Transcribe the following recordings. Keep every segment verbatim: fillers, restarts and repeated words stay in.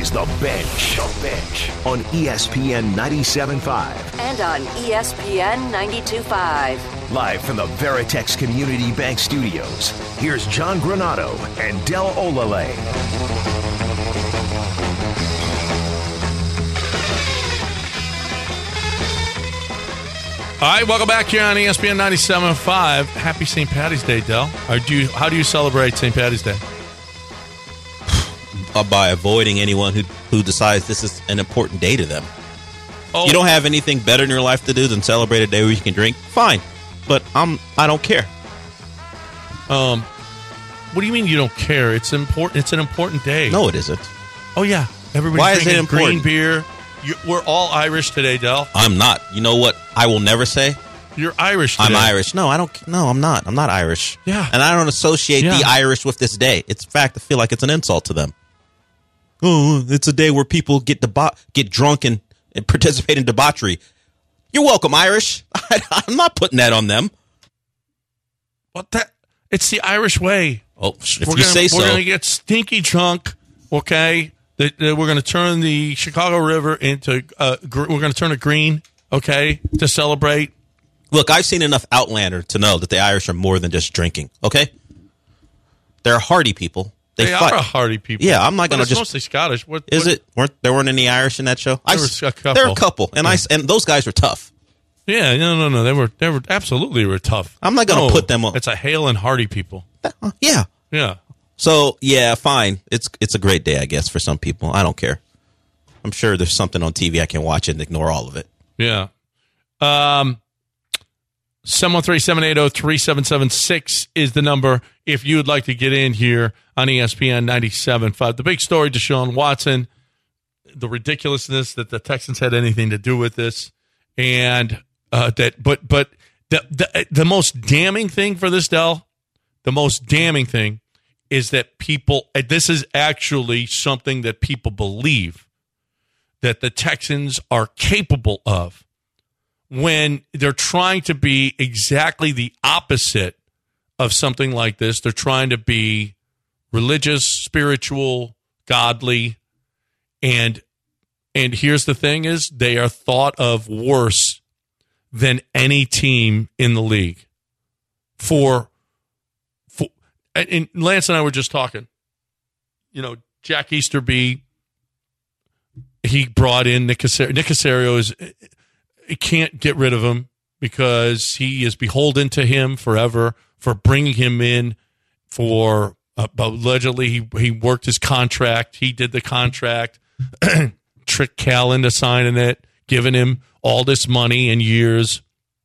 is The Bench. The Bench on E S P N ninety-seven point five. And on E S P N ninety-two point five. Live from the Veritex Community Bank Studios, here's John Granato and Del Olale. All right, welcome back here on E S P N ninety-seven point five. Happy Saint Patty's Day, Del. Or do you, how do you celebrate Saint Patty's Day? Uh, by avoiding anyone who, who decides this is an important day to them. Oh. You don't have anything better in your life to do than celebrate a day where you can drink? Fine. But I'm, I don't care. Um, what do you mean you don't care? It's important. It's an important day. No, it isn't. Oh, yeah. Everybody's Why is drinking it important? green beer. You, we're all Irish today, Del. I'm not. You know what I will never say? You're Irish today. I'm Irish. No, I don't. No, I'm not. I'm not Irish. Yeah. And I don't associate Yeah. the Irish with this day. It's in fact, I feel like it's an insult to them. Oh, it's a day where people get debo- get drunk and, and participate in debauchery. You're welcome, Irish. I, I'm not putting that on them. What that? It's the Irish way. Oh, if we're you gonna, say so. We're going to get stinky drunk, okay? The, the, we're going to turn the Chicago River into, uh, gr- we're going to turn it green, okay, to celebrate. Look, I've seen enough Outlander to know that the Irish are more than just drinking, okay? They're hardy people. They, They fight. are hardy people. Yeah, I'm not going to it's just... mostly Scottish. What, Is what, it? Weren't There weren't any Irish in that show? I, There was a couple. There were a couple, and, I, and those guys were tough. Yeah, no, no, no. They were, they were absolutely were tough. I'm not going to No, put them on... It's a Hale and Hardy people. Yeah. Yeah. So, yeah, fine. It's it's a great day, I guess, for some people. I don't care. I'm sure there's something on T V I can watch and ignore all of it. Yeah. Um, seven one three, seven eight zero, three seven seven six is the number if you would like to get in here on E S P N ninety-seven point five. The big story, Deshaun Watson, the ridiculousness that the Texans had anything to do with this, and uh, that, but but the, the the most damning thing for this, Del, the most damning thing is that people, this is actually something that people believe that the Texans are capable of when they're trying to be exactly the opposite of something like this. They're trying to be religious, spiritual, godly, and and here's the thing is they are thought of worse than any team in the league. For, for and Lance and I were just talking, you know, Jack Easterby, he brought in Nick Caserio. Nick Caserio is, he can't get rid of him because he is beholden to him forever for bringing him in for, uh, allegedly he, he worked his contract. He did the contract, tricked Cal into signing it, giving him all this money and years.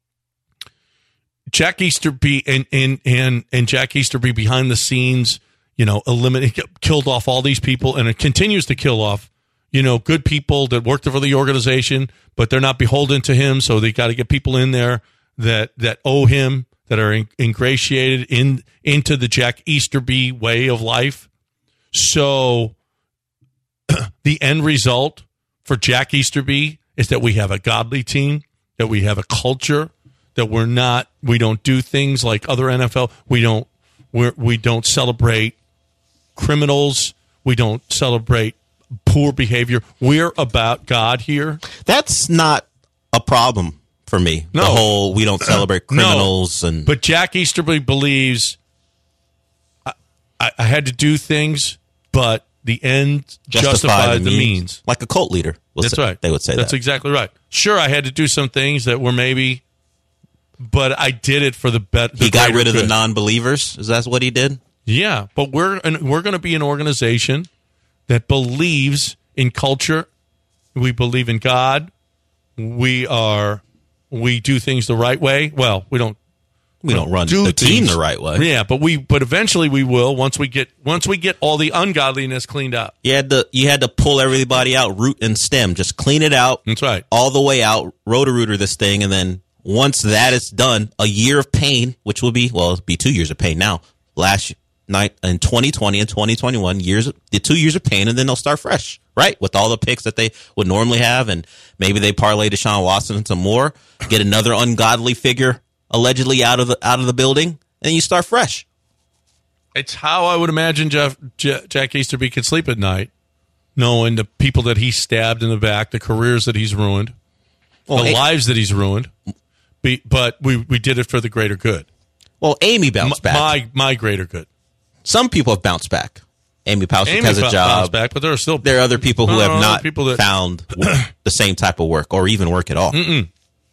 Jack Easterby and, and, and, and Jack Easterby behind the scenes, you know, eliminated, killed off all these people, and it continues to kill off, you know, good people that worked for the organization, but they're not beholden to him. So they got to get people in there that, that owe him, that are in, ingratiated in, into the Jack Easterby way of life. So the end result for Jack Easterby is that we have a godly team, that we have a culture, that we're not, we don't do things like other N F L. We don't, we're, we don't celebrate criminals. We don't celebrate poor behavior. We're about God here. That's not a problem for me. No. The whole we don't celebrate criminals. No. and But Jack Easterby believes I, I, I had to do things, but the end justify justified the, the means. means. Like a cult leader. will That's say, right. They would say That's that. exactly right. Sure, I had to do some things that were maybe, but I did it for the better. He got rid of the non-believers? Is that what he did? Yeah, but we're an, we're going to be an organization that believes in culture. We believe in God. We are we do things the right way. Well, we don't. We don't run do the team things- the right way. Yeah, but we but eventually we will once we get once we get all the ungodliness cleaned out. You had to you had to pull everybody out, root and stem, just clean it out. That's right. All the way out, roto-rooter this thing, and then once that is done, a year of pain, which will be well, it'll be two years of pain now. Last night in twenty twenty and twenty twenty-one, years the two years of pain, and then they'll start fresh, right? With all the picks that they would normally have, and maybe they parlay Deshaun Watson and some more, get another ungodly figure allegedly out of the out of the building, and you start fresh. It's how I would imagine Jeff J- Jack Easterby could sleep at night. knowing the people that he stabbed in the back, the careers that he's ruined, well, the A- lives that he's ruined. Be, but we, we did it for the greater good. Well, Amy bounced M- back. My my greater good. Some people have bounced back. Amy Pausick Amy has a bou- job. bounced back, but there are still There are other people who No, have no, not people that- found the same type of work or even work at all. Mm-mm.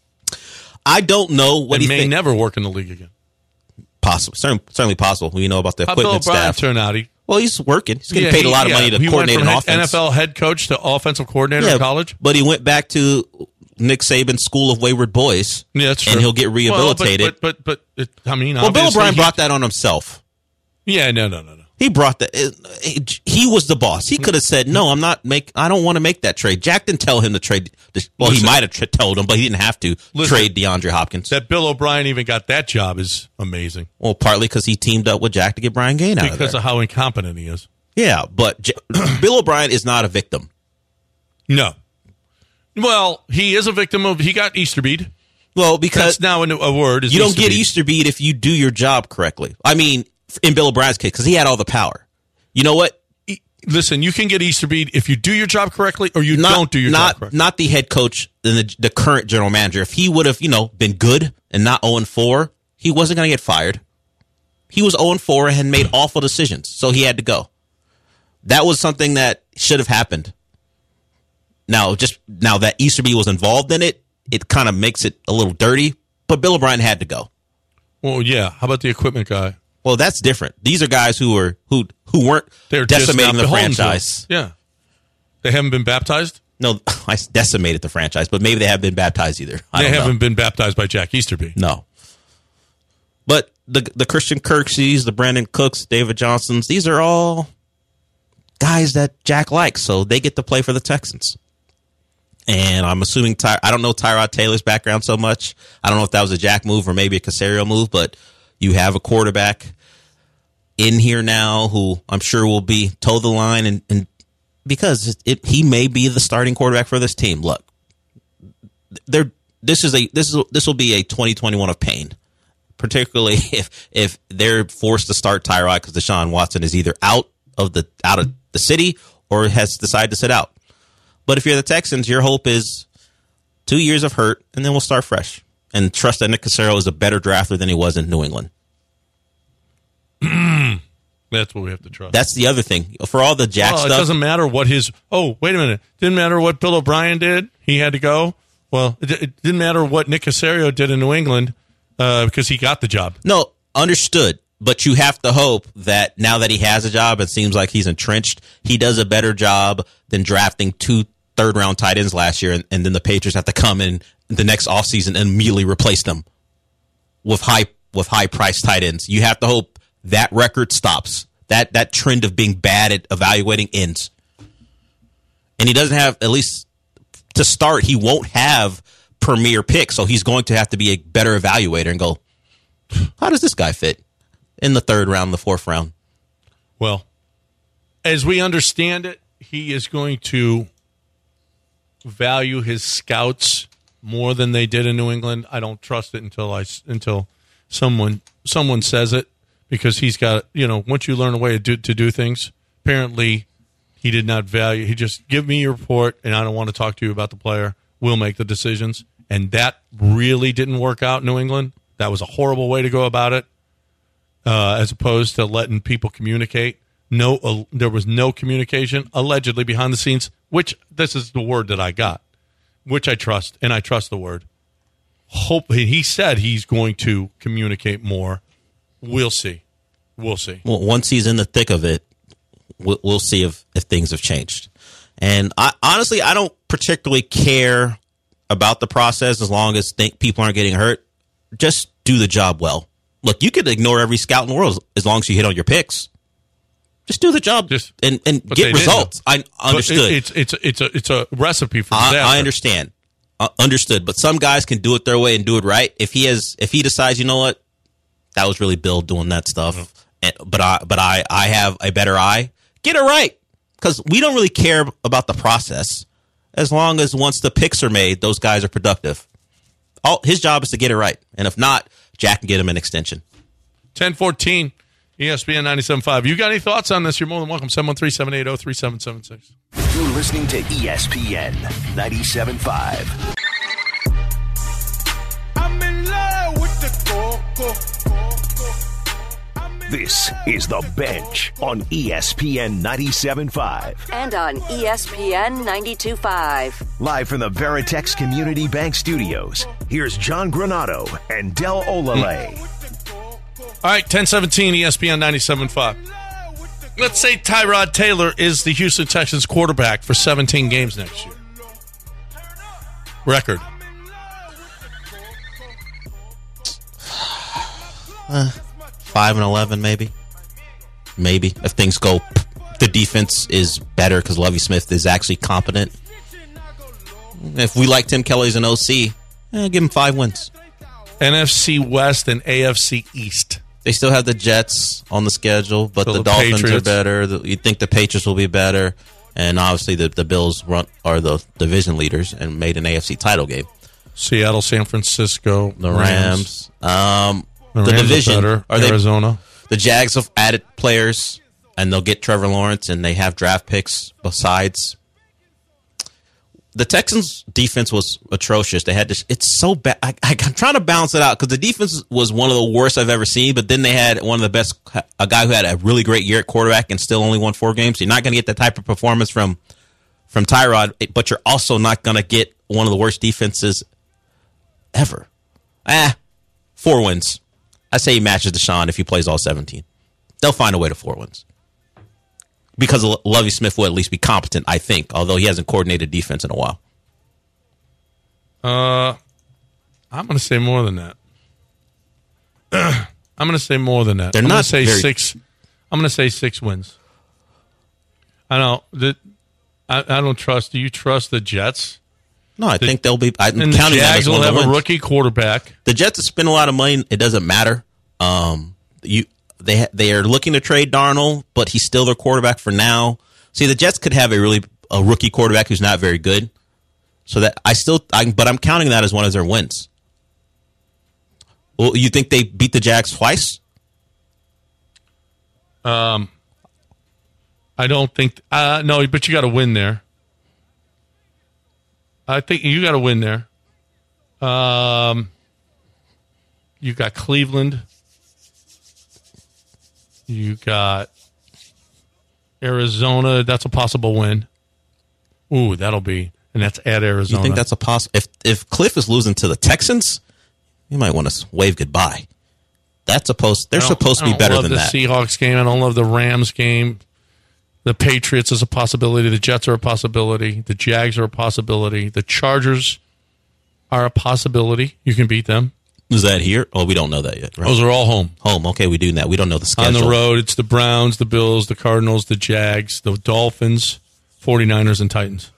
I don't know what and he may think. never work in the league again. Possible, certainly, certainly possible. We know about the How Bill equipment O'Brien staff. turn out? He, Well, he's working. He's getting yeah, paid he- a lot of yeah, money to he coordinate went an from offense. N F L head coach to offensive coordinator yeah, in college. But he went back to Nick Saban's School of Wayward Boys. Yeah, that's true. And he'll get rehabilitated. Well, but, but, but, but, I mean, well, Bill obviously O'Brien he- brought that on himself. Yeah, no, no, no, no. He brought that. it- He was the boss. He could have said, "No, I'm not make. I don't want to make that trade." Jack didn't tell him to trade. Well, Listen. he might have tra- told him, but he didn't have to Listen. trade DeAndre Hopkins. That Bill O'Brien even got that job is amazing Well, partly because he teamed up with Jack to get Brian Gain out of because there. of how incompetent he is. Yeah, but J- Bill O'Brien is not a victim. No. Well, he is a victim of. He got Easterbead. Well, because That's now a, a word. Is you don't get Easterbead. Easterbead if you do your job correctly. I mean, in Bill O'Brien's case, because he had all the power. You know what? E- Listen, you can get Easterbead if you do your job correctly or you Not, don't do your not, job correctly. Not the head coach and the, the current general manager. If he would have, you know, been good and not oh and four, he wasn't going to get fired. He was oh and four and had made awful decisions, so he had to go. That was something that should have happened. Now, just now that Easterby was involved in it, it kind of makes it a little dirty, but Bill O'Brien had to go. Well, yeah. How about the equipment guy? Well, that's different. These are guys who were who who weren't They're just decimating not the beholden to him. franchise. Yeah. They haven't been baptized? No, I decimated the franchise, but maybe they haven't been baptized either. I They don't know. haven't been baptized by Jack Easterby. No. But the the Christian Kirksey's, the Brandon Cooks, David Johnsons, these are all guys that Jack likes, so they get to play for the Texans. And I'm assuming Ty- I don't know Tyrod Taylor's background so much. I don't know if that was a Jack move or maybe a Caserio move, but you have a quarterback in here now who I'm sure will be toe the line, and, and because it, it, he may be the starting quarterback for this team. Look, they're, this is a this is this will be a twenty twenty-one of pain, particularly if if they're forced to start Tyrod because Deshaun Watson is either out of the out of the city or has decided to sit out. But if you're the Texans, your hope is two years of hurt, and then we'll start fresh. And trust that Nick Caserio is a better drafter than he was in New England. That's what we have to trust. That's the other thing. For all the Jack well, stuff. it doesn't matter what his. Oh, wait a minute. Didn't matter what Bill O'Brien did. He had to go. Well, it, it didn't matter what Nick Caserio did in New England uh, because he got the job. No, understood. But you have to hope that now that he has a job, it seems like he's entrenched. He does a better job than drafting two third round tight ends last year, and, and then the Patriots have to come in the next offseason and immediately replace them with high with high priced tight ends. You have to hope that record stops. That that trend of being bad at evaluating ends. And he doesn't have, at least to start, he won't have premier picks, so he's going to have to be a better evaluator and go, how does this guy fit in the third round, the fourth round? Well, as we understand it, he is going to value his scouts more than they did in New England. I don't trust it until I until someone someone says it, because he's got, you know, once you learn a way to do, to do things, apparently he did not value. He just, give me your report, and I don't want to talk to you about the player. We'll make the decisions. And that really didn't work out in New England. That was a horrible way to go about it, uh, as opposed to letting people communicate. No, uh, there was no communication, allegedly, behind the scenes, which, this is the word that I got, which I trust, and I trust the word. Hope he said he's going to communicate more. We'll see. We'll see. Well, once he's in the thick of it, we'll, we'll see if, if things have changed. And I, honestly, I don't particularly care about the process as long as think people aren't getting hurt. Just do the job well. Look, you could ignore every scout in the world as long as you hit on your picks. Just do the job Just, and, and but get they didn't. results. I understood. But it, it's, it's, it's, a, it's a recipe for I, disaster. I understand. Uh, understood. But some guys can do it their way and do it right. If he has, if he decides, you know what, that was really Bill doing that stuff, mm-hmm. and, but I, but I, I have a better eye. Get it right, because we don't really care about the process as long as once the picks are made, those guys are productive. All his job is to get it right, and if not, Jack can get him an extension. ten fourteen. E S P N ninety-seven point five. You got any thoughts on this? You're more than welcome. seven one three, seven eight zero, three seven seven six. You're listening to E S P N ninety-seven point five. I'm in love with the coco. This is The Bench on E S P N ninety-seven point five. And on E S P N ninety-two point five. Live from the Veritex Community Bank Studios, here's John Granato and Del Olale. All right, ten seventeen, E S P N ninety-seven point five. Let's say Tyrod Taylor is the Houston Texans quarterback for seventeen games next year. Record. Uh, five and eleven, maybe. Maybe if things go, the defense is better because Lovie Smith is actually competent. If we like Tim Kelly as an O C, eh, give him five wins. N F C West and A F C East. They still have the Jets on the schedule, but So the, the Dolphins Patriots. are better. The, you think the Patriots will be better, and obviously the the Bills run, are the division leaders and made an A F C title game. Seattle, San Francisco, The Rams, um, The, the Rams division. Are, better. Are they? Arizona. The Jags have added players, and they'll get Trevor Lawrence, and they have draft picks besides. The Texans' defense was atrocious. They had this. It's so bad. I, I, I'm trying to balance it out because the defense was one of the worst I've ever seen. But then they had one of the best, a guy who had a really great year at quarterback and still only won four games. So you're not going to get that type of performance from from Tyrod, but you're also not going to get one of the worst defenses ever. Ah, four wins. I say he matches Deshaun if he plays all seventeen. They'll find a way to four wins. Because Lovie Smith will at least be competent, I think, although he hasn't coordinated defense in a while. Uh, I'm going to say more than that. I'm going to say more than that. They're I'm going not to say very- six. I'm going to say six wins. I know that. I, I don't trust. Do you trust the Jets? No, I The- think they'll be. I'm And the counting that Jags as one will of the have a wins. rookie quarterback. The Jets have spent a lot of money. It doesn't matter. Um, you they ha- they are looking to trade Darnold, but he's still their quarterback for now. See, the Jets could have a really a rookie quarterback who's not very good. So that I still, I, but I'm counting that as one of their wins. Well, you think they beat the Jags twice? Um, I don't think. Uh, no, but you got to win there. I think you got to win there. Um, you got Cleveland. You got Arizona. That's a possible win. Ooh, that'll be, and that's at Arizona. You think that's a poss? If if Cliff is losing to the Texans, you might want to wave goodbye. That's supposed. They're I don't- supposed to I be don't better love than the that. Seahawks game. I don't love the Rams game. The Patriots is a possibility. The Jets are a possibility. The Jags are a possibility. The Chargers are a possibility. You can beat them. Is that here? Oh, we don't know that yet. Right? Those are all home. Home. Okay, we do that. We don't know the On schedule. the road, it's the Browns, the Bills, the Cardinals, the Jags, the Dolphins, forty-niners, and Titans.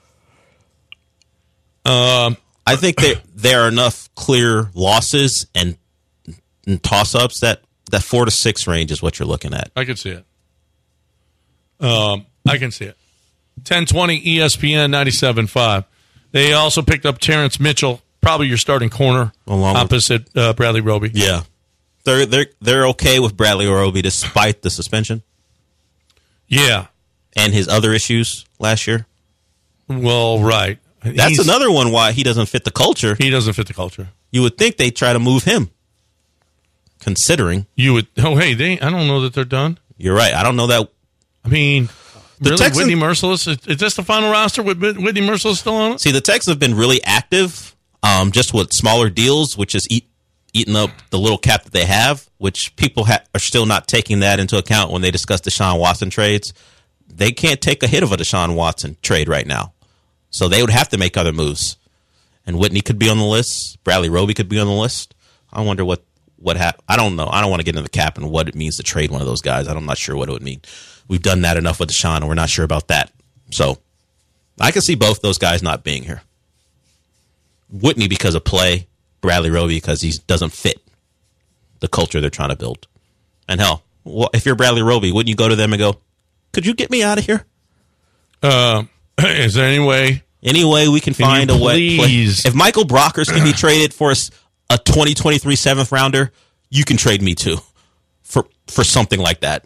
Um, I think there there are enough clear losses and, and toss ups that that four to six range is what you're looking at. I can see it. Um, I can see it. ten twenty E S P N ninety-seven point five. They also picked up Terrence Mitchell, probably your starting corner, Along with- opposite uh, Bradley Roby. Yeah, they're they're they're okay with Bradley Roby despite the suspension Yeah. and his other issues last year. Well, right. That's He's- another one why he doesn't fit the culture. He doesn't fit the culture. You would think they try to move him, considering You would. Oh, hey, they. I don't know that they're done. you're right. I don't know that. I mean, The really, Texans- Whitney Merciless? Is, is this the final roster with Whit- Whitney Merciless still on it? See, the Texans have been really active, um, just with smaller deals, which is eat, eating up the little cap that they have, which people ha- are still not taking that into account when they discuss Deshaun Watson trades. They can't take a hit of a Deshaun Watson trade right now. So they would have to make other moves. And Whitney could be on the list. Bradley Roby could be on the list. I wonder what, what happened. I don't know. I don't want to get into the cap and what it means to trade one of those guys. I'm not sure what it would mean. We've done that enough with Deshaun, and we're not sure about that. So I can see both those guys not being here. Whitney because of play, Bradley Roby because he doesn't fit the culture they're trying to build. And hell, well, if you're Bradley Roby, wouldn't you go to them and go, could you get me out of here? Uh, is there any way? Any way we can, Can find you a way. please- If Michael Brockers can be traded for a, s- a twenty twenty-three seventh rounder, you can trade me too for for something like that.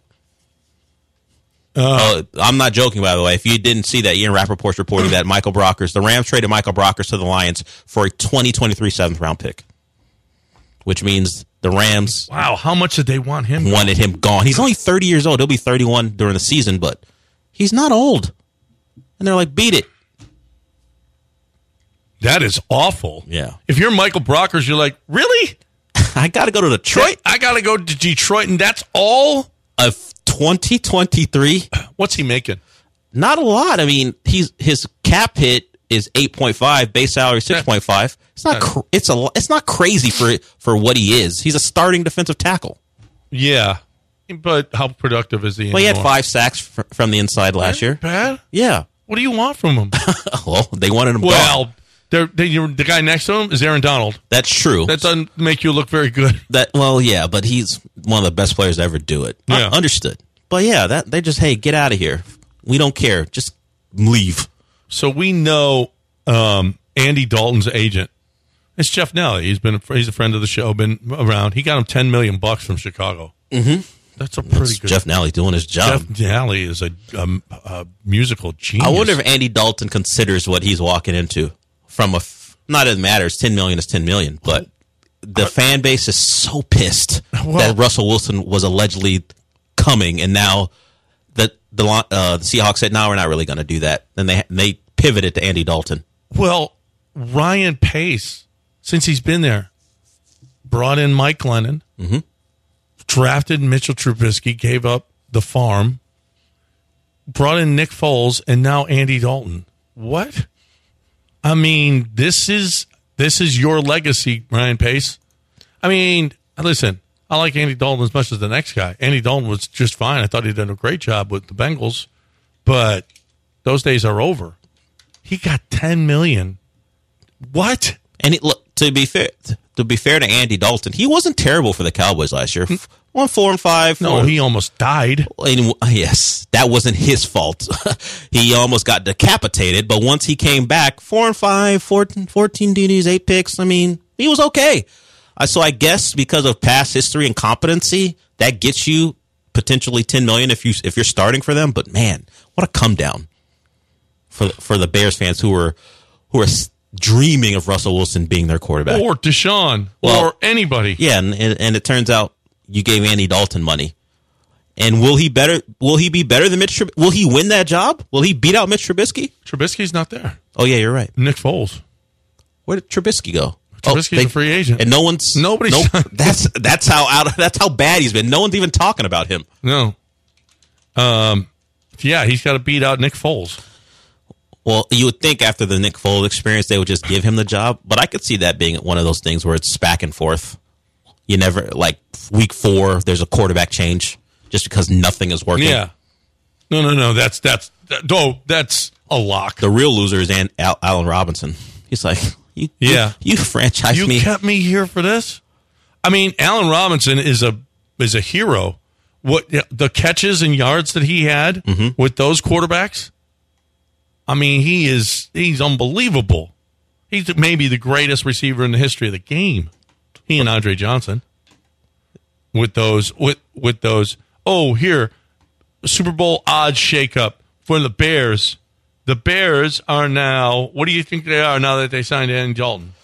Uh, uh, I'm not joking, by the way. If you didn't see that, Ian Rappaport's reporting that Michael Brockers, the Rams traded Michael Brockers to the Lions for a twenty twenty-three seventh round pick, which means the Rams wow, how much did they want him? wanted him gone. He's only thirty years old. He'll be thirty-one during the season, but he's not old. And they're like, beat it. That is awful. Yeah. If you're Michael Brockers, you're like, really? I got to go to Detroit. I got to go to Detroit, and that's all? Of twenty twenty-three. What's he making? Not a lot. I mean, he's his cap hit is eight point five, base salary six point five. It's not cr- it's a it's not crazy for for what he is. He's a starting defensive tackle. Yeah. But how productive is he Well, he had anymore? five sacks fr- from the inside last year. Bad? Yeah. What do you want from him? Well, they wanted him gone. Well, they're, they, you're, the guy next to him is Aaron Donald. That's true. That doesn't make you look very good. That well, yeah, but he's one of the best players to ever do it. Yeah. Uh, understood. But yeah, that they just hey, get out of here. We don't care. Just leave. So we know um, Andy Dalton's agent. It's Jeff Nally. He's been a, he's a friend of the show. Been around. He got him ten million bucks from Chicago. Mm-hmm. That's a pretty That's good. Jeff Nally doing his job. Jeff Nally is a, um, a musical genius. I wonder if Andy Dalton considers what he's walking into. From a f- not that it matters. Ten million is ten million, but the uh, fan base is so pissed well, that Russell Wilson was allegedly coming, and now the the, uh, the Seahawks said, "No, we're not really going to do that." And they they pivoted to Andy Dalton. Well, Ryan Pace, since he's been there, brought in Mike Glennon, mm-hmm. drafted Mitchell Trubisky, gave up the farm, brought in Nick Foles, and now Andy Dalton. What? I mean, this is this is your legacy, Ryan Pace. I mean, listen, I like Andy Dalton as much as the next guy. Andy Dalton was just fine. I thought he did a great job with the Bengals, but those days are over. He got ten million dollars. What? And it, look, to be fair, to be fair to Andy Dalton, he wasn't terrible for the Cowboys last year. One four and five. No, four. he almost died. And, yes, that wasn't his fault. He almost got decapitated, but once he came back, four and five, fourteen, fourteen D Ds, eight picks. I mean, he was okay. Uh, so I guess because of past history and competency, that gets you potentially ten million if you if you're starting for them. But man, what a come down for for the Bears fans who were who are dreaming of Russell Wilson being their quarterback, or Deshaun, well, or anybody. Yeah, and, and and it turns out you gave Andy Dalton money. And will he better? Will he be better than Mitch? Trub- will he win that job? Will he beat out Mitch Trubisky? Trubisky's not there. Oh yeah, you're right. Nick Foles. Where did Trubisky go? Trubisky's oh, they, a free agent, and no one's nobody. Nope, that's that's how out. That's how bad he's been. No one's even talking about him. No. Um. Yeah, he's got to beat out Nick Foles. Well, you would think after the Nick Foles experience, they would just give him the job. But I could see that being one of those things where it's back and forth. You never, like, week four, there's a quarterback change just because nothing is working. Yeah. No, no, no. That's, that's, that, oh, that's a lock. The real loser is An- Al- Allen Robinson. He's like, you, yeah. you, you franchise you me. You kept me here for this? I mean, Allen Robinson is a is a hero. What the catches and yards that he had mm-hmm. with those quarterbacks, I mean, he is he's unbelievable. He's maybe the greatest receiver in the history of the game. He and Andre Johnson. With those with with those oh here, Super Bowl odds shakeup for the Bears. The Bears are now, what do you think they are now that they signed Andy Dalton?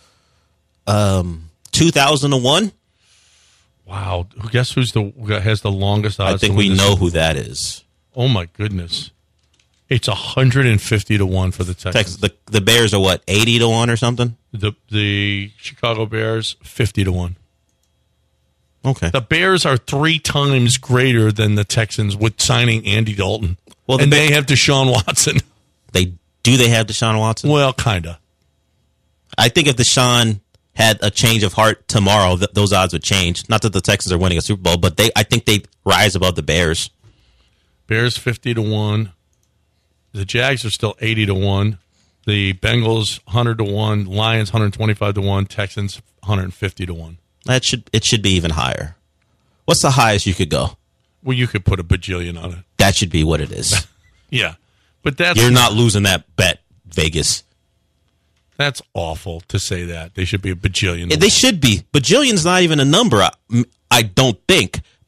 Um two thousand one. Wow. Guess who's the has the longest odds? I think we know who that is. Oh my goodness. It's one hundred fifty to one for the Texans. Texas, the the Bears are what, eighty to one or something? The the Chicago Bears fifty to one. Okay. The Bears are three times greater than the Texans with signing Andy Dalton. Well, the and Be- they have Deshaun Watson. They do they have Deshaun Watson? Well, kind of. I think if Deshaun had a change of heart tomorrow, th- those odds would change. Not that the Texans are winning a Super Bowl, but they I think they rise above the Bears. Bears fifty to one. The Jags are still eighty to one. The Bengals one hundred to one. Lions one hundred twenty-five to one. Texans one hundred fifty to one. That should it should be even higher. What's the highest you could go? Well, you could put a bajillion on it. That should be what it is. Yeah. But that's You're not losing that bet, Vegas. That's awful to say that. They should be a bajillion. They should be. Bajillion's not even a number, I, I don't think.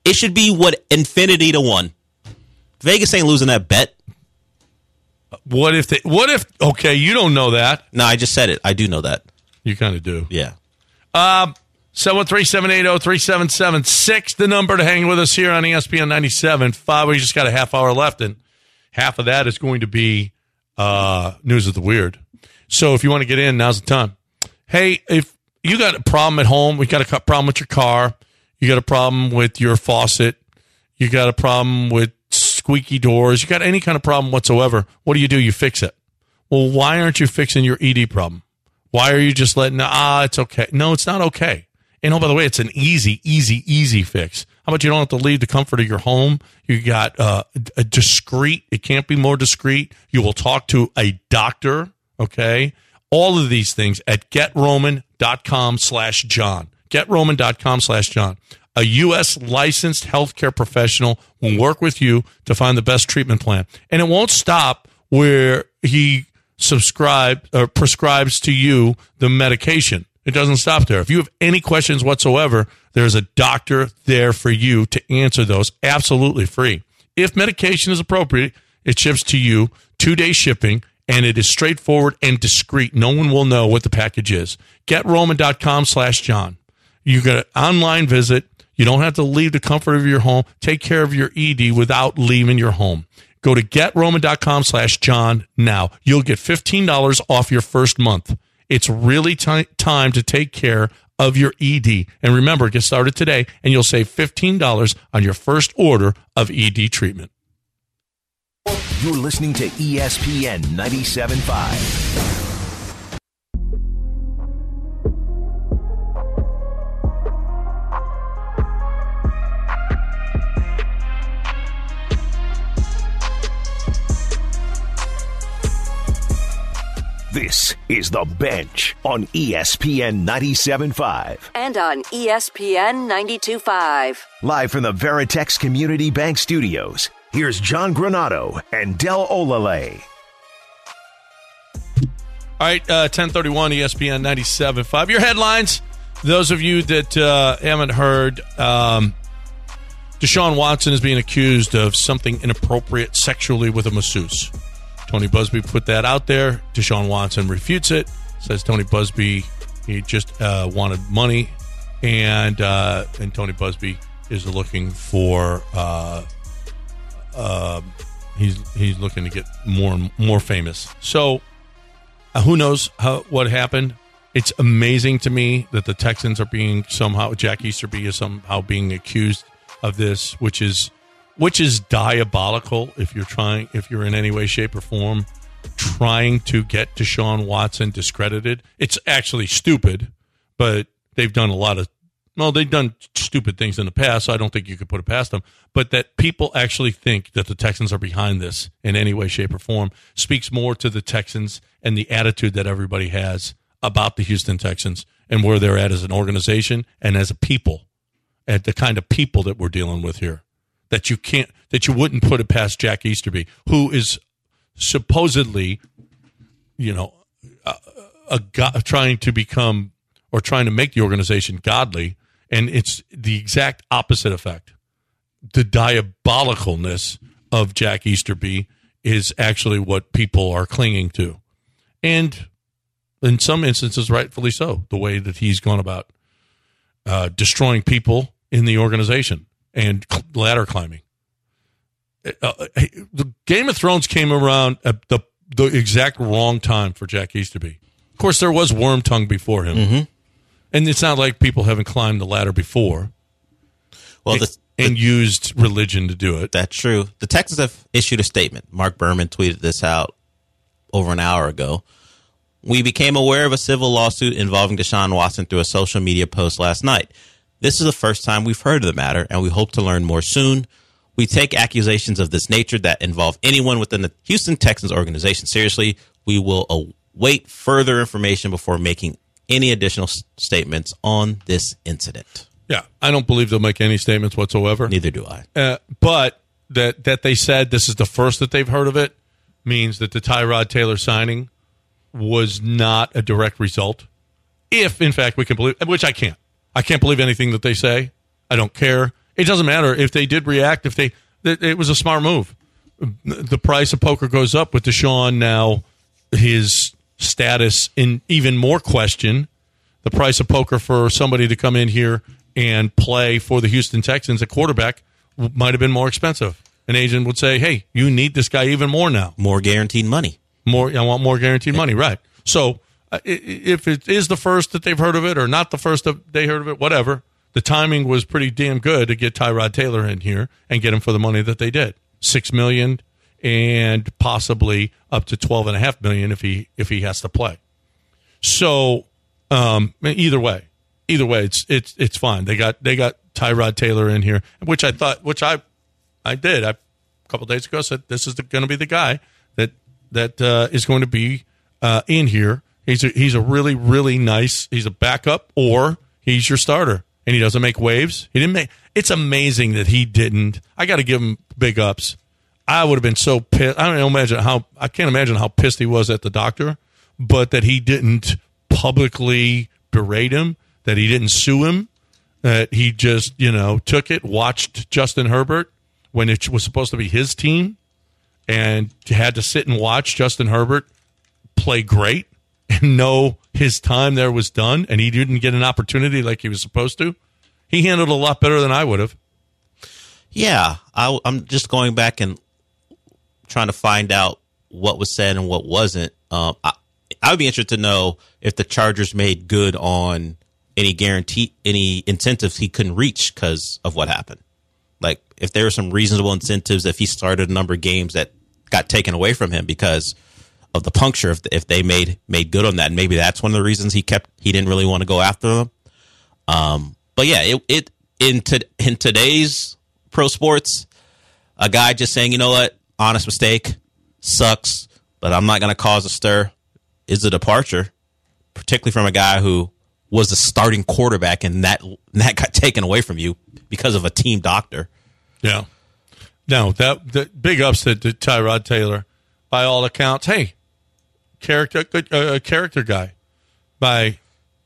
It should be what infinity to one. Vegas ain't losing that bet. What if they, what if, okay, you don't know that. No, I just said it. I do know that. You kind of do. Yeah. Um, seven one three, seven eight zero, three seven seven six, the number to hang with us here on E S P N ninety-seven point five. We just got a half hour left, and half of that is going to be uh, News of the Weird. So if you want to get in, now's the time. Hey, if you got a problem at home, we got a problem with your car, you got a problem with your faucet, you got a problem with squeaky doors, you got any kind of problem whatsoever, what do you do? You fix it. Well, why aren't you fixing your E D problem? Why are you just letting, ah, it's okay? No, it's not okay. And oh, by the way, it's an easy, easy, easy fix. How about you don't have to leave the comfort of your home? You got uh, a discreet, it can't be more discreet. You will talk to a doctor, okay? All of these things at getroman.com slash John. Getroman.com slash John. A U S licensed healthcare professional will work with you to find the best treatment plan. And it won't stop where he subscribe or prescribes to you the medication. It doesn't stop there. If you have any questions whatsoever, there's a doctor there for you to answer those absolutely free. If medication is appropriate, it ships to you, two-day shipping, and it is straightforward and discreet. No one will know what the package is. GetRoman.com slash John. You get an online visit. You don't have to leave the comfort of your home. Take care of your E D without leaving your home. Go to GetRoman.com slash John now. You'll get fifteen dollars off your first month. It's really t- time to take care of your E D. And remember, get started today, and you'll save fifteen dollars on your first order of E D treatment. You're listening to E S P N ninety-seven point five. This is The Bench on E S P N ninety-seven point five. And on E S P N ninety-two point five. Live from the Veritex Community Bank Studios, here's John Granado and Del Olale. All right, uh, ten thirty-one E S P N ninety-seven point five. Your headlines, those of you that uh, haven't heard, um, Deshaun Watson is being accused of something inappropriate sexually with a masseuse. Tony Busby put that out there. Deshaun Watson refutes it. Says Tony Busby, he just uh, wanted money, and uh, and Tony Busby is looking for uh, uh, he's he's looking to get more and more famous. So uh, who knows how what happened? It's amazing to me that the Texans are being somehow Jack Easterby is somehow being accused of this, which is. Which is diabolical if you're trying, if you're in any way, shape, or form trying to get Deshaun Watson discredited. It's actually stupid, but they've done a lot of, well, they've done stupid things in the past, so I don't think you could put it past them. But that people actually think that the Texans are behind this in any way, shape, or form speaks more to the Texans and the attitude that everybody has about the Houston Texans and where they're at as an organization and as a people, and the kind of people that we're dealing with here. That you can't, that you wouldn't put it past Jack Easterby, who is supposedly, you know, a, a, a trying to become or trying to make the organization godly, and it's the exact opposite effect. The diabolicalness of Jack Easterby is actually what people are clinging to, and in some instances, rightfully so. The way that he's gone about uh, destroying people in the organization. And ladder climbing. Uh, the Game of Thrones came around at the the exact wrong time for Jack Easterby. Of course, there was Wormtongue before him, mm-hmm. and it's not like people haven't climbed the ladder before. Well, and, the, and the, used religion to do it. That's true. The Texans have issued a statement. Mark Berman tweeted this out over an hour ago. We became aware of a civil lawsuit involving Deshaun Watson through a social media post last night. This is the first time we've heard of the matter, and we hope to learn more soon. We take accusations of this nature that involve anyone within the Houston Texans organization seriously. We will await further information before making any additional s- statements on this incident. Yeah, I don't believe they'll make any statements whatsoever. Neither do I. Uh, but that that they said this is the first that they've heard of it means that the Tyrod Taylor signing was not a direct result. If, in fact, we can believe, which I can't. I can't believe anything that they say. I don't care. It doesn't matter if they did react. If they, it, it was a smart move. The price of poker goes up with Deshaun now. His status in even more question. The price of poker for somebody to come in here and play for the Houston Texans at quarterback might have been more expensive. An agent would say, "Hey, you need this guy even more now. More guaranteed money. More, I want more guaranteed money." Right. So uh, if it is the first that they've heard of it or not the first that they heard of it, whatever. The timing was pretty damn good to get Tyrod Taylor in here and get him for the money that they did. Six million and possibly up to twelve and a half million if he if he has to play. So um, either way, either way, it's it's it's fine. They got they got Tyrod Taylor in here, which I thought, which I I did I, a couple days ago said this is going to be the guy that that uh, is going to be uh, in here. He's a, he's a really really nice. He's a backup or he's your starter, and he doesn't make waves. He didn't make. It's amazing that he didn't. I got to give him big ups. I would have been so pissed. I don't imagine how. I can't imagine how pissed he was at the doctor, but that he didn't publicly berate him, that he didn't sue him, that he just you know took it, watched Justin Herbert when it was supposed to be his team, and had to sit and watch Justin Herbert play great and know his time there was done, and he didn't get an opportunity like he was supposed to. He handled it a lot better than I would have. Yeah, I, I'm just going back and trying to find out what was said and what wasn't. Um, I, I would be interested to know if the Chargers made good on any guarantee, any incentives he couldn't reach because of what happened. Like if there were some reasonable incentives if he started a number of games that got taken away from him because of the puncture, if, if they made made good on that, and maybe that's one of the reasons he kept he didn't really want to go after them. Um, but yeah, it it in to, in today's pro sports, a guy just saying, you know what, honest mistake, sucks, but I'm not going to cause a stir, is a departure, particularly from a guy who was the starting quarterback and that that got taken away from you because of a team doctor. Yeah. No, that, that big ups to, to Tyrod Taylor. By all accounts, hey, character, good uh, character guy. By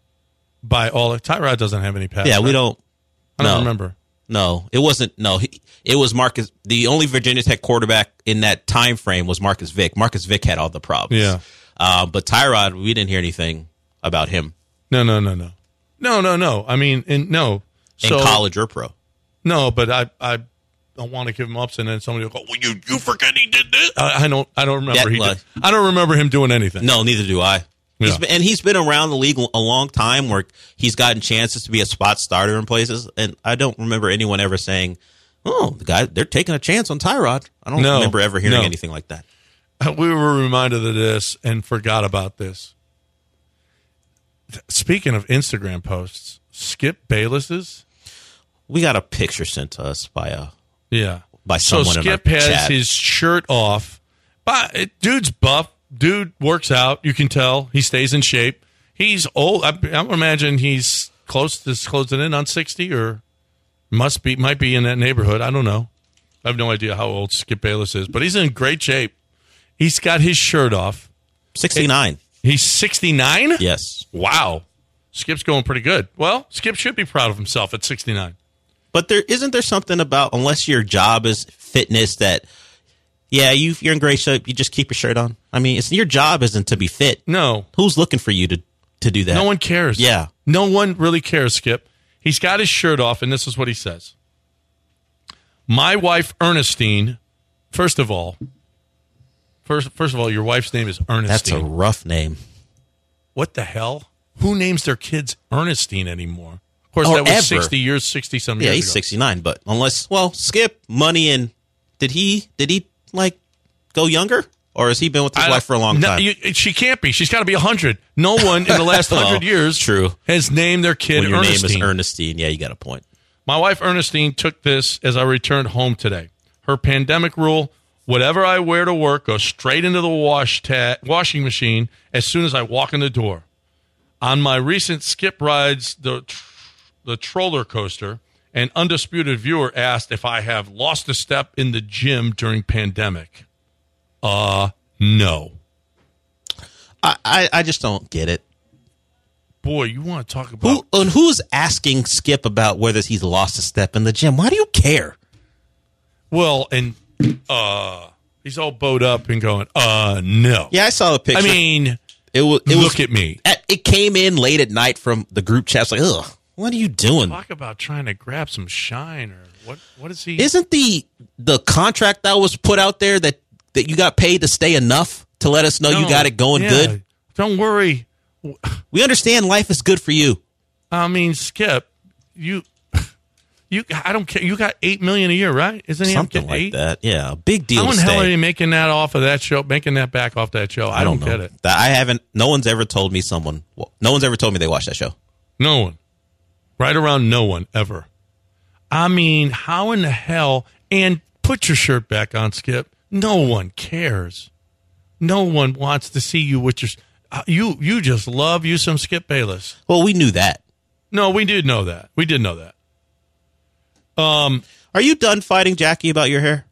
by all, Tyrod doesn't have any pass. Yeah, we don't. I don't no. remember. No, it wasn't. No, he, it was Marcus. The only Virginia Tech quarterback in that time frame was Marcus Vick. Marcus Vick had all the problems. Yeah. Uh, but Tyrod, we didn't hear anything about him. No, no, no, no. No, no, no. I mean, in, no. So, in college or pro. No, but I, I don't want to give him ups, and then somebody will go, well, you, you forget he did this? I, I don't I don't remember. Yeah, he did. I don't remember him doing anything. No, neither do I. He's Yeah. been, and he's been around the league a long time where he's gotten chances to be a spot starter in places. And I don't remember anyone ever saying, oh, the guy, they're taking a chance on Tyrod. I don't No, remember ever hearing no. anything like that. We were reminded of this and forgot about this. Speaking of Instagram posts, Skip Bayless's. We got a picture sent to us by a Yeah. by So someone Skip in our has chat. his shirt off. But dude's buff. Dude works out. You can tell. He stays in shape. He's old. I, I would imagine he's close to closing in on sixty or must be, might be in that neighborhood. I don't know. I have no idea how old Skip Bayless is, but he's in great shape. He's got his shirt off. sixty-nine. He's sixty-nine? Yes. Wow. Skip's going pretty good. Well, Skip should be proud of himself at sixty-nine. But there isn't there something about, unless your job is fitness, that, yeah, you, you're in great shape, you just keep your shirt on. I mean, it's your job isn't to be fit. No. Who's looking for you to, to do that? No one cares. Yeah. No one really cares, Skip. He's got his shirt off, and this is what he says. My wife, Ernestine, first of all, first, first of all, your wife's name is Ernestine. That's a rough name. What the hell? Who names their kids Ernestine anymore? Of course, Or that was ever. sixty years, sixty some Yeah, years he's ago. sixty-nine, but unless, well, Skip, money, and did he, did he, like, go younger? Or has he been with his I wife for a long no, time? you- she can't be. She's got to be one hundred. No one in the last one hundred Oh, years true. has named their kid when your Ernestine. name is Ernestine, yeah, you got a point. My wife, Ernestine, took this as I returned home today. Her pandemic rule, whatever I wear to work goes straight into the wash ta- washing machine as soon as I walk in the door. On my recent Skip rides, the, tr- the troller coaster, an undisputed viewer asked if I have lost a step in the gym during pandemic. Uh, no. I, I, I just don't get it. boy, you want to talk about Who and who's asking Skip about whether he's lost a step in the gym? Why do you care? well, and uh, he's all bowed up and going, uh, no. Yeah, I saw the picture. I mean, it was. It look was, at me. At, it came in late at night from the group chat. It's like, ugh, what are you doing? Talk about trying to grab some shine or what? What is he? Isn't the the contract that was put out there that that you got paid to stay enough to let us know No, you got it going yeah, good? Don't worry. We understand life is good for you. I mean, Skip, you, you, I don't care. You got eight million a year, right? Isn't he Something getting like eight? that. Yeah, a big deal. How in to the hell are stay. you making that off of that show? Making that back off that show? I, I don't, don't know. get it. That I haven't. No one's ever told me someone. Well, no one's ever told me they watched that show. No one. Right around no one ever. I mean, how in the hell? And put your shirt back on, Skip. No one cares. No one wants to see you with your. Uh, you you just love you some Skip Bayless. Well, we knew that. No, we did know that. We did know that. Um, Are you done fighting Jackie about your hair?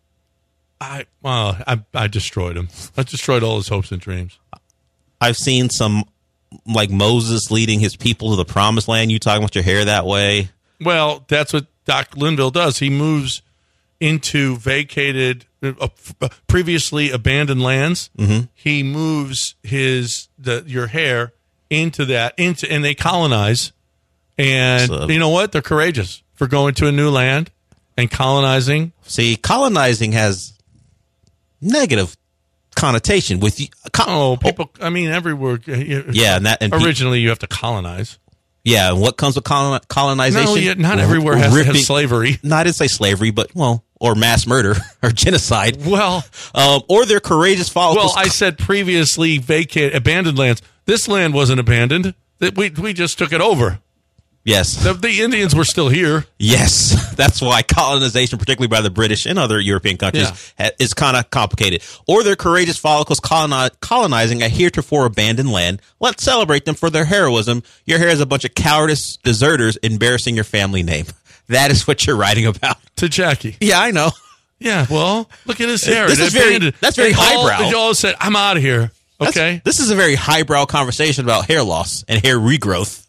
I well, I I destroyed him. I destroyed all his hopes and dreams. I've seen some like Moses leading his people to the promised land. You talking about your hair that way? Well, that's what Doc Linville does. He moves into vacated, uh, uh, previously abandoned lands. Mm-hmm. He moves his the your hair into that into, and they colonize. And So- you know what? They're courageous for going to a new land and colonizing. See, colonizing has negative connotation with you. Co- Oh, people! I mean, everywhere. Yeah, and that and pe- originally you have to colonize. yeah, and what comes with colon- colonization? No, yeah, not everywhere has to have Ripping- slavery. No, I didn't say slavery, but well, or mass murder or genocide. Well, Um, or their courageous followers. well, I said previously vacated, abandoned lands. This land wasn't abandoned. That we we just took it over. yes, The, the Indians were still here. yes. That's why colonization, particularly by the British and other European countries, ha- is kind of complicated. Or their courageous followers coloni- colonizing a heretofore abandoned land. Let's celebrate them for their heroism. Your hair is a bunch of cowardice deserters embarrassing your family name. That is what you're writing about. To Jackie. Yeah, I know. Yeah, well, look at his hair. This It is very- abandoned- that's very they all- highbrow. They all said, I'm out of here. That's- Okay. This is a very highbrow conversation about hair loss and hair regrowth.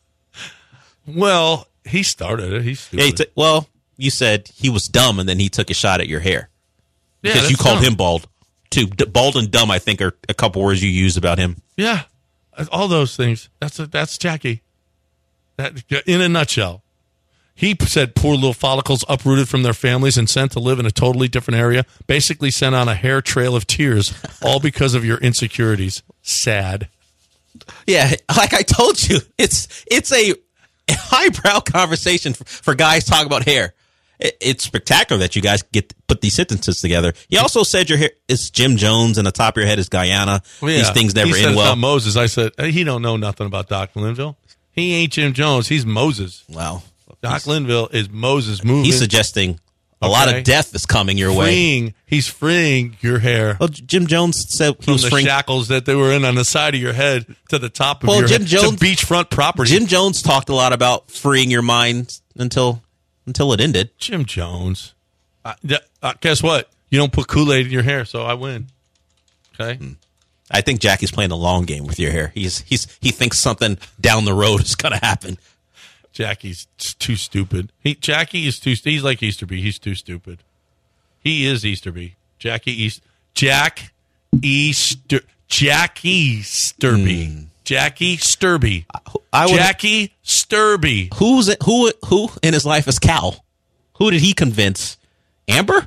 Well, he started it. He's stupid. Yeah, he t- well, you said he was dumb, and then he took a shot at your hair Yeah, because you that's called dumb. him bald too. D- bald and dumb, I think, are a couple words you use about him. Yeah, all those things. That's a, that's Jackie. That in a nutshell. He said poor little follicles uprooted from their families and sent to live in a totally different area, basically sent on a hair trail of tears, all because of your insecurities. Sad. Yeah, like I told you, it's it's a highbrow conversation for, for guys talking about hair. It, it's spectacular that you guys get put these sentences together. You also said your hair is Jim Jones and the top of your head is Guyana. Well, yeah. These things never he said end it's well. not Moses. I said he don't know nothing about Doc Linville. He ain't Jim Jones. He's Moses. Wow. Doc Linville is Moses moving. He's suggesting a lot Okay. of death is coming your way. freeing. He's freeing your hair Well, Jim Jones said he from was the freeing. shackles that they were in on the side of your head to the top of Well, your Jim head. Jones- It's a beachfront property. Jim Jones talked a lot about freeing your mind until until it ended. Jim Jones. Uh, th- uh, guess what? You don't put Kool-Aid in your hair, so I win. Okay. I think Jackie's playing the long game with your hair. He's he's he thinks something down the road is going to happen. Jackie's t- too stupid. He Jackie is too. He's like Easterby. He's too stupid. He is Easterby. Jackie East. Jack Easter. Jackie Sturby. Hmm. Jackie Sturby. I would, Jackie Sturby. who's it, who who in his life is Cal? Who did he convince? Amber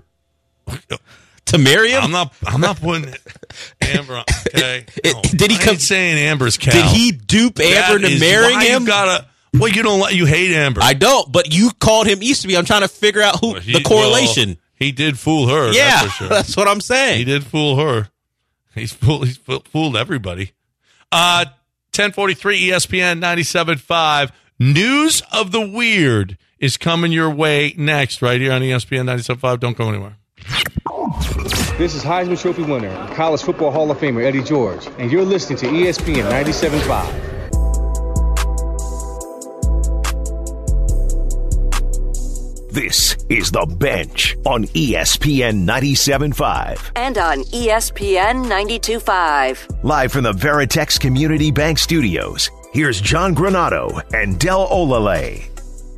to marry him? I'm not. I'm not putting Amber. On, okay. It- No, did he I come- ain't saying Amber's Cal? Did he dupe Amber That to is marrying why him? You gotta. Well, you don't. You hate Amber. I don't, but you called him Easterby. I'm trying to figure out who Well, he- the correlation. well, he did fool her. yeah, that's for sure. that's what I'm saying. He did fool her. He's fooled. He's fool- fooled everybody. Uh, ten forty-three E S P N ninety-seven point five. News of the Weird is coming your way next, right here on E S P N ninety-seven point five. Don't go anywhere. This is Heisman Trophy winner and College Football Hall of Famer Eddie George, and you're listening to E S P N ninety-seven point five. This is The Bench on E S P N ninety-seven point five. And on E S P N ninety-two point five. Live from the Veritex Community Bank Studios, Here's John Granado and Del Olale.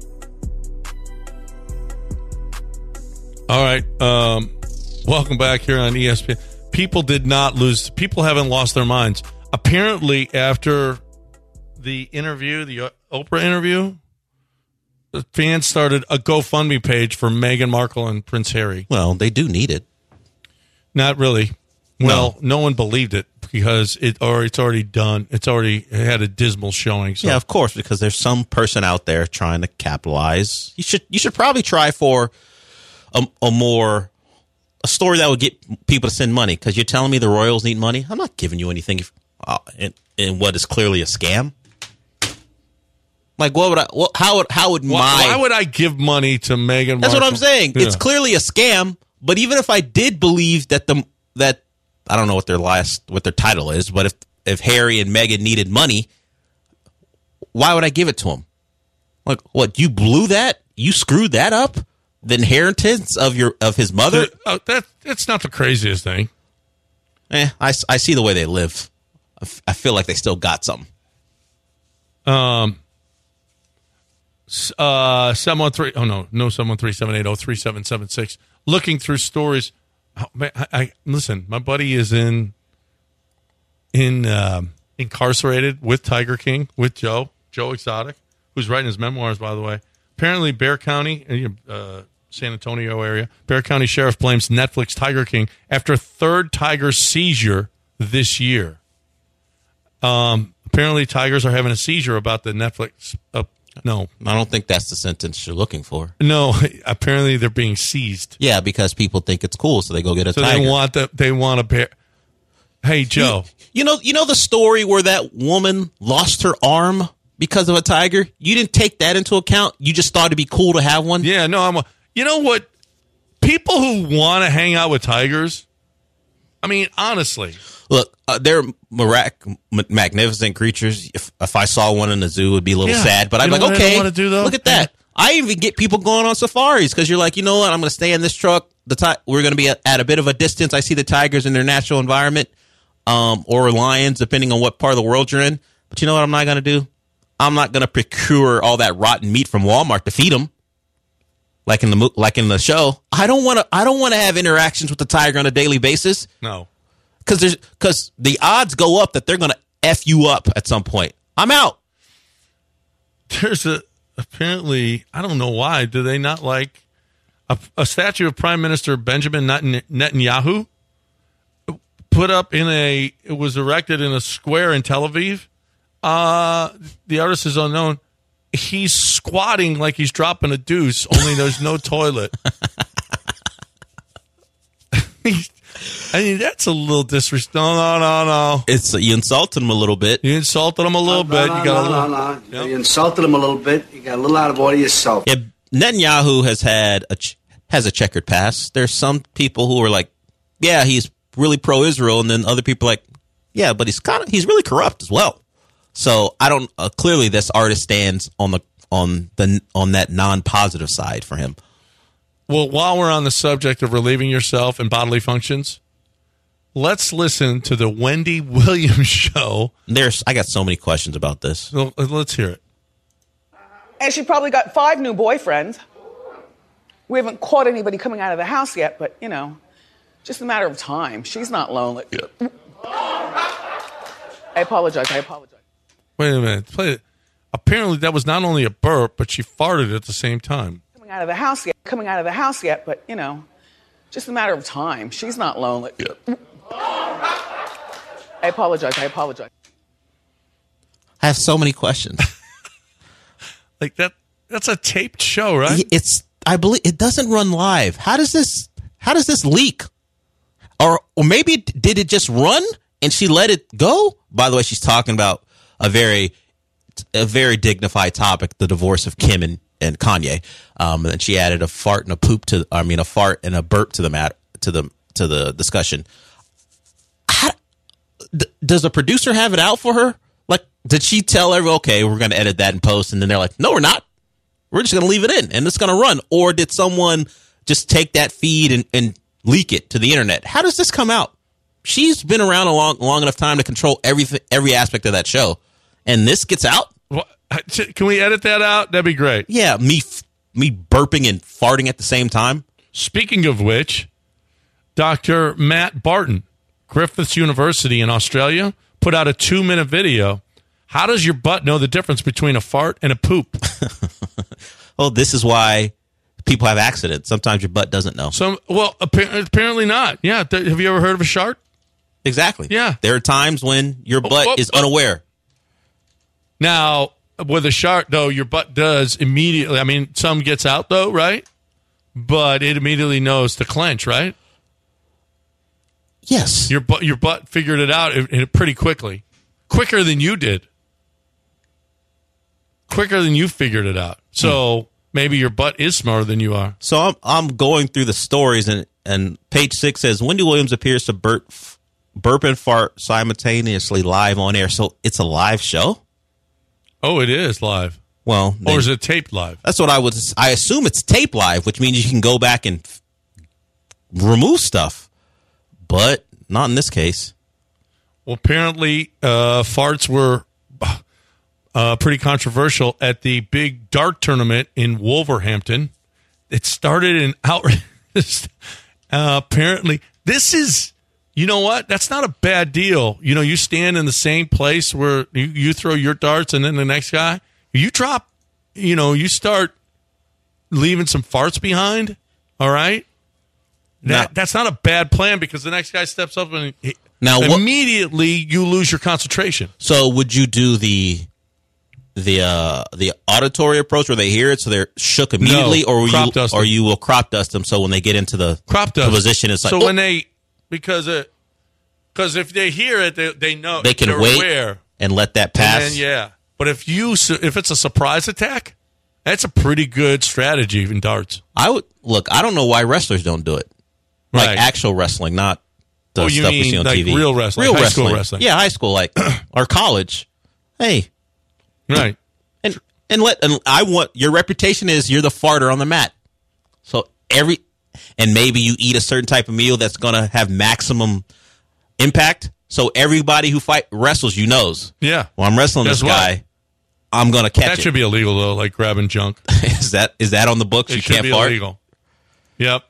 All right. Um, welcome back here on E S P N. People did not lose. People haven't lost their minds. Apparently, after the interview, the Oprah interview, the fans started a GoFundMe page for Meghan Markle and Prince Harry. Well, they do need it. Not really. Well, no, no one believed it because it or it's already done. It's already it had a dismal showing. So. Yeah, of course, because there's some person out there trying to capitalize. You should you should probably try for a, a more a story that would get people to send money. Because you're telling me the Royals need money. I'm not giving you anything if, uh, in, in what is clearly a scam. Like, what would I? What, how would how would my? Why, why would I give money to Meghan Markle? That's what I'm saying. Yeah. It's clearly a scam. But even if I did believe that the that I don't know what their last what their title is, but if if Harry and Meghan needed money, why would I give it to them? Like, what? You blew that? You screwed that up? The inheritance of your of his mother? The, uh, that that's not the craziest thing. Eh, I, I see the way they live. I, f- I feel like they still got something. Um. Uh, seven one three. Oh no, no, seven one three seven eight zero three seven seven six. Looking through stories. Oh, man, I, I listen. My buddy is in in um, incarcerated with Tiger King with Joe Joe Exotic, who's writing his memoirs. By the way, apparently Bexar County, uh, San Antonio area, Bexar County Sheriff blames Netflix Tiger King after third tiger seizure this year. Um, apparently tigers are having a seizure about the Netflix. Uh, No, I don't think that's the sentence you're looking for. No, apparently they're being seized. Yeah, because people think it's cool, so they go get a so tiger. So they want the they want a bear. Hey, Joe, you, you know you know the story where that woman lost her arm because of a tiger. You didn't take that into account. You just thought it'd be cool to have one. Yeah, no, I'm. A, you know what? People who want to hang out with tigers. I mean, honestly. Look, uh, they're mirac- magnificent creatures. If if I saw one in the zoo, it would be a little yeah. sad. But you I'm like, what okay, I don't want to do, though? Look at that. I even get people going on safaris because you're like, you know what? I'm going to stay in this truck. The ti- We're going to be at, at a bit of a distance. I see the tigers in their natural environment, um, or lions, depending on what part of the world you're in. But you know what I'm not going to do? I'm not going to procure all that rotten meat from Walmart to feed them. Like in the like in the show, I don't want to. I don't want to have interactions with the tiger on a daily basis. No. Because there's because the odds go up that they're going to F you up at some point. I'm out. There's a apparently I don't know why do they not like a, a statue of Prime Minister Benjamin Netanyahu put up in a it was erected in a square in Tel Aviv. Uh, the artist is unknown. He's squatting like he's dropping a deuce. Only there's no toilet. I mean, that's a little disrespectful. No, no, no, no. It's you insulted him a little bit. You insulted him a little no, bit. No, you got no, a little. no, no. Yep. You insulted him a little bit. You got a little out of order yourself. Yeah, Netanyahu has had a ch- has a checkered past. There's some people who are like, yeah, he's really pro-Israel, and then other people are like, yeah, but he's kind of he's really corrupt as well. So I don't. Uh, clearly, this artist stands on the on the on that non-positive side for him. Well, while we're on the subject of relieving yourself and bodily functions, let's listen to the Wendy Williams show. There's, I got so many questions about this. So, let's hear it. And she probably got five new boyfriends. We haven't caught anybody coming out of the house yet, but, you know, just a matter of time. She's not lonely. Yeah. I apologize. I apologize. Wait a minute. Play it. Apparently, that was not only a burp, but she farted at the same time. Coming out of the house yet. Coming out of the house yet, but, you know, just a matter of time. She's not lonely. Yeah. I apologize. I apologize. I have so many questions. Like that. That's a taped show, right? It's. I believe it doesn't run live. How does this? How does this leak? Or or maybe did it just run and she let it go? By the way, she's talking about a very a very dignified topic, the divorce of Kim and, and Kanye. Um, and she added a fart and a poop to. I mean, a fart and a burp to the mat to the to the discussion. How, th- does the producer have it out for her? Like, did she tell everyone, okay, we're going to edit that in post, and then they're like, no, we're not. We're just going to leave it in, and it's going to run. Or did someone just take that feed and, and leak it to the internet? How does this come out? She's been around a long, long enough time to control everything, every aspect of that show, and this gets out. What? Can we edit that out? That'd be great. Yeah, me me burping and farting at the same time. Speaking of which, Doctor Matt Barton, Griffith University in Australia, put out a two-minute video. How does your butt know the difference between a fart and a poop? Well, this is why people have accidents. Sometimes your butt doesn't know. Some, well, apparently not. Yeah. Th- have you ever heard of a shart? Exactly. Yeah. There are times when your butt oh, oh, is oh. unaware. Now, with a shart, though, your butt does immediately. I mean, some gets out, though, right? But it immediately knows to clench, right? Yes. Your butt, your butt figured it out it, it pretty quickly. Quicker than you did. Quicker than you figured it out. So... Hmm. Maybe your butt is smarter than you are. So I'm I'm going through the stories, and, and page six says Wendy Williams appears to burp, burp and fart simultaneously live on air. So it's a live show? Oh, it is live. Well, then, or is it taped live? That's what I would. I assume it's taped live, which means you can go back and f- remove stuff, but not in this case. Well, apparently, uh, farts were. Uh, pretty controversial at the big dart tournament in Wolverhampton. It started in outrage. uh, apparently, this is, you know what? That's not a bad deal. You know, you stand in the same place where you, you throw your darts and then the next guy, you drop, you know, you start leaving some farts behind. All right. That, now, that's not a bad plan because the next guy steps up and he, now immediately what, you lose your concentration. So would you do the... The uh, the auditory approach where they hear it, so they're shook immediately, no, or will you, dust or you will crop dust them, so when they get into the crop dust position, it's like so oh. when they because it because if they hear it, they they know they can wait aware. And let that pass. And then, yeah, but if you if it's a surprise attack, that's a pretty good strategy in darts. I would look. I don't know why wrestlers don't do it, like right. actual wrestling, not the oh, you stuff mean we see on like T V. Real wrestling, real high wrestling. school wrestling, yeah, high school, like or college. Hey, right. And and let and I want your reputation is you're the farter on the mat. So every and maybe you eat a certain type of meal that's going to have maximum impact. So everybody who fight wrestles you knows. Yeah. Well, I'm wrestling Guess this guy. What? I'm going to catch that it. That should be illegal though, like grabbing junk. is that is that on the books? It you should can't be fart. Illegal. Yep.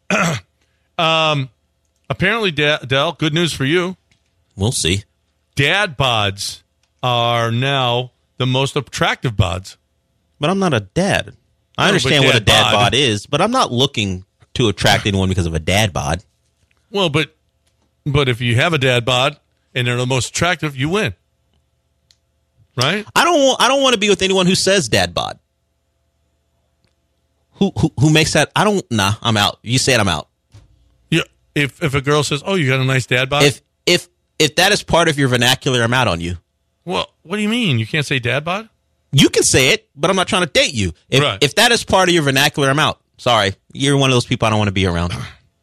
um. Apparently, Del, good news for you. We'll see. Dad bods are now the most attractive bods. But I'm not a dad. I no, understand dad what a dad bod. bod is, but I'm not looking to attract anyone because of a dad bod. Well, but but if you have a dad bod and they're the most attractive, you win. Right? I don't want I don't want to be with anyone who says dad bod. Who who who makes that? I don't nah, I'm out. You said I'm out. Yeah. If if a girl says, "Oh, you got a nice dad bod?" If if if that is part of your vernacular, I'm out on you. Well, what do you mean? You can't say dad bod? You can say it, but I'm not trying to date you. If right. if that is part of your vernacular, I'm out. Sorry. You're one of those people I don't want to be around.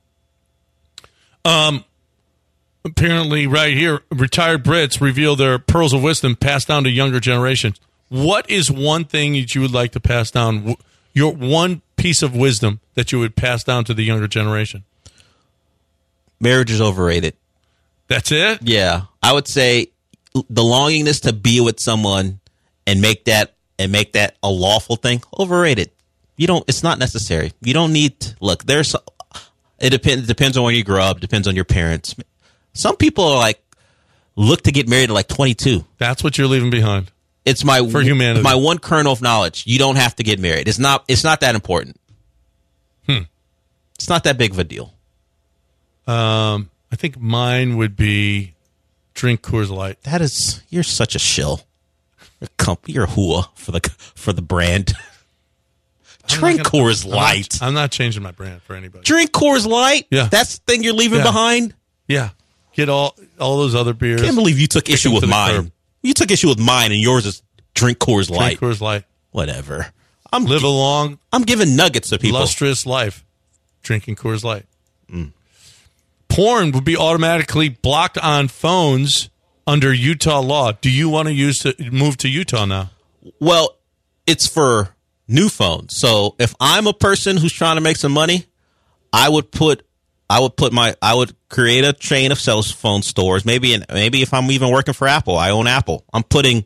Um apparently right here, retired Brits reveal their pearls of wisdom passed down to younger generations. What is one thing that you would like to pass down? Your one piece of wisdom that you would pass down to the younger generation? Marriage is overrated. That's it? Yeah. I would say the longingness to be with someone and make that and make that a lawful thing, overrated. You don't it's not necessary. You don't need to, look, there's it depends depends on where you grew up, depends on your parents. Some people are like look to get married at like twenty-two. That's what you're leaving behind. It's my for humanity. My one kernel of knowledge. You don't have to get married. It's not it's not that important. Hmm. It's not that big of a deal. Um, I think mine would be drink Coors Light. That is, you're such a shill. You're, comp, you're a hua for the for the brand. Drink gonna, Coors I'm Light. Not, I'm not changing my brand for anybody. Drink Coors Light. Yeah, that's the thing you're leaving yeah. behind. Yeah, get all all those other beers. I can't believe you took issue with mine. Curb. You took issue with mine, and yours is drink Coors Light. Drink Coors Light. Whatever. I'm live a long. I'm giving nuggets to people. Lustrous life. Drinking Coors Light. Mm. Porn would be automatically blocked on phones under Utah law. Do you want to use to move to Utah now? Well, it's for new phones. So if I'm a person who's trying to make some money, I would put I would put my I would create a chain of cell phone stores. Maybe in, maybe if I'm even working for Apple, I own Apple. I'm putting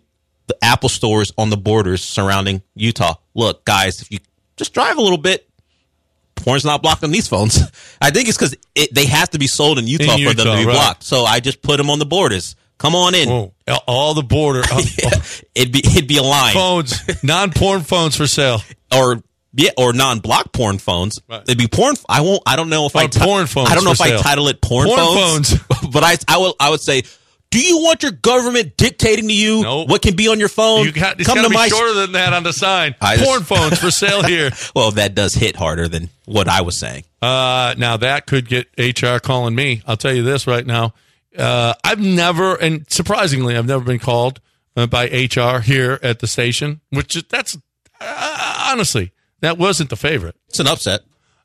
the Apple stores on the borders surrounding Utah. Look, guys, if you just drive a little bit, porn's not blocked on these phones. I think it's because it, they have to be sold in Utah, in Utah for them to be right. blocked. So I just put them on the borders. Come on in. Whoa. All the border. Uh, yeah. It'd be it'd be a line. Phones, non-porn phones for sale, or yeah, or non-block porn phones. Right. It'd be porn. I won't. I don't know if or I t- porn phones. I don't know if sale. I title it porn, porn phones. phones. But I I will I would say, do you want your government dictating to you nope. what can be on your phone? You got, it's Come got to be my shorter than that on the sign. I porn just, phones for sale here. Well, that does hit harder than what I was saying. Uh, now that could get H R calling me. I'll tell you this right now. Uh, I've never, and surprisingly, I've never been called uh, by H R here at the station, which is, that's uh, honestly, that wasn't the favorite. It's an upset.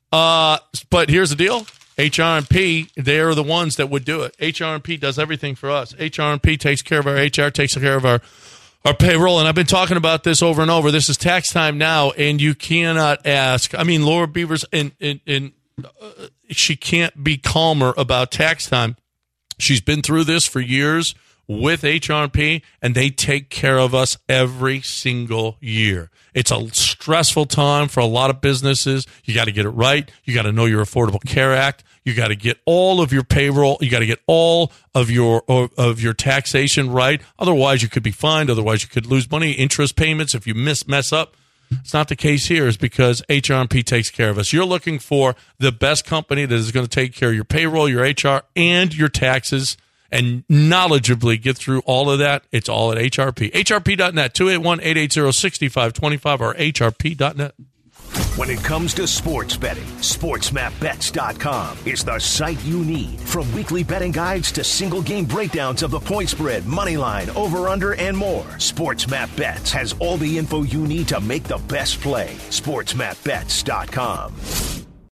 Uh, but here's the deal. H R and P, they're the ones that would do it. H R and P does everything for us. H R and P takes care of our H R, takes care of our, our payroll. And I've been talking about this over and over. This is tax time now, and you cannot ask. I mean, Laura Beavers, and, and, and uh, she can't be calmer about tax time. She's been through this for years with H R and P, and they take care of us every single year. It's a stressful time for a lot of businesses. You got to get it right. You got to know your Affordable Care Act. You got to get all of your payroll. You got to get all of your of your taxation right. Otherwise, you could be fined. Otherwise, you could lose money, interest payments if you miss mess up. It's not the case here. It's because H R and P takes care of us. You're looking for the best company that is going to take care of your payroll, your H R, and your taxes, and knowledgeably get through all of that. It's all at H R P. H R P dot net, two eight one, eight eight zero, six five two five, or H R P dot net. When it comes to sports betting, sports map bets dot com is the site you need. From weekly betting guides to single game breakdowns of the point spread, money line, over under, and more, SportsMap Bets has all the info you need to make the best play. sports map bets dot com.